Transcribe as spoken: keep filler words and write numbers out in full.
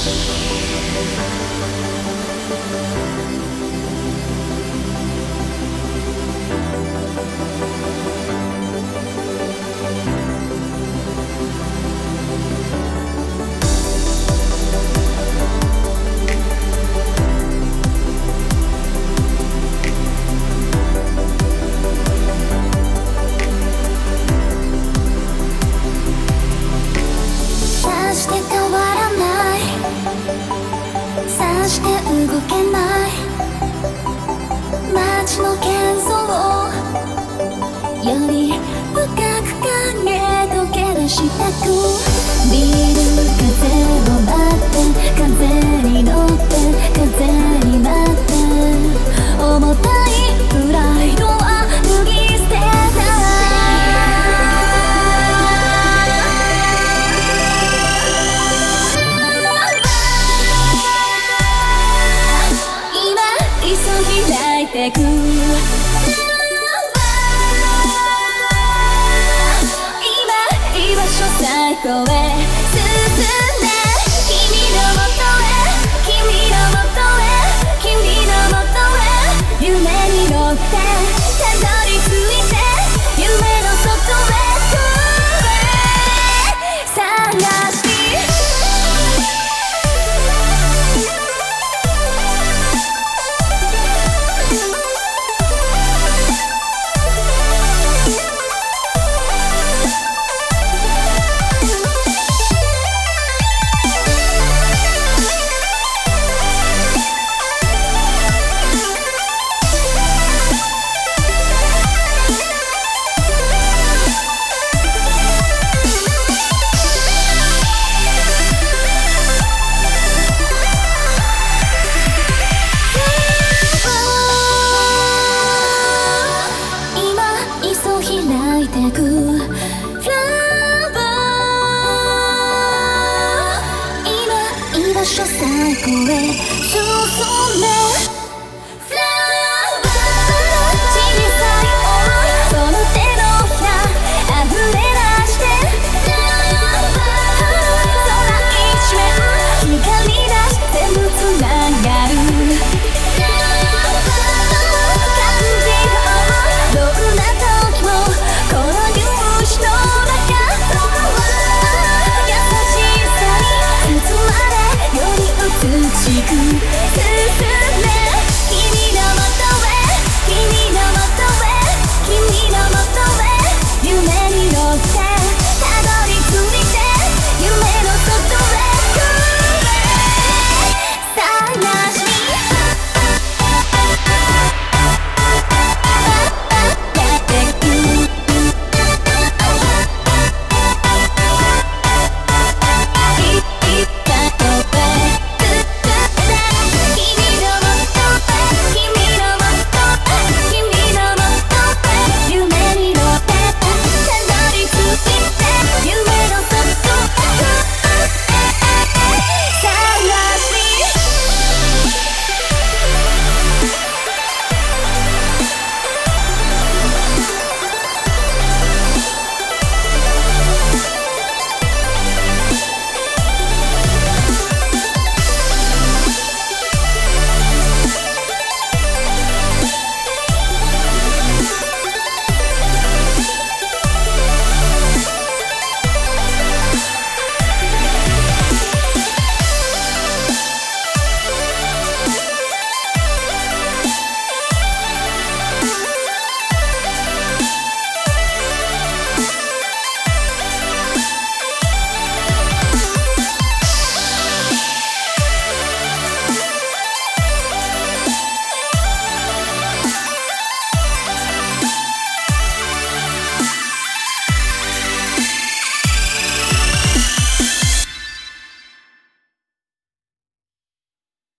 して動けない街の喧騒より深く影溶け出したくビル風を待って風に乗って風に待って重たいプライドは脱ぎ捨てた開いてく今居場所最高へ進んで君のもとへ君のもとへ君のもとへ夢に乗ってたどり着いて夢の外へ探し開いてくフラワー今居場所最高へ進んで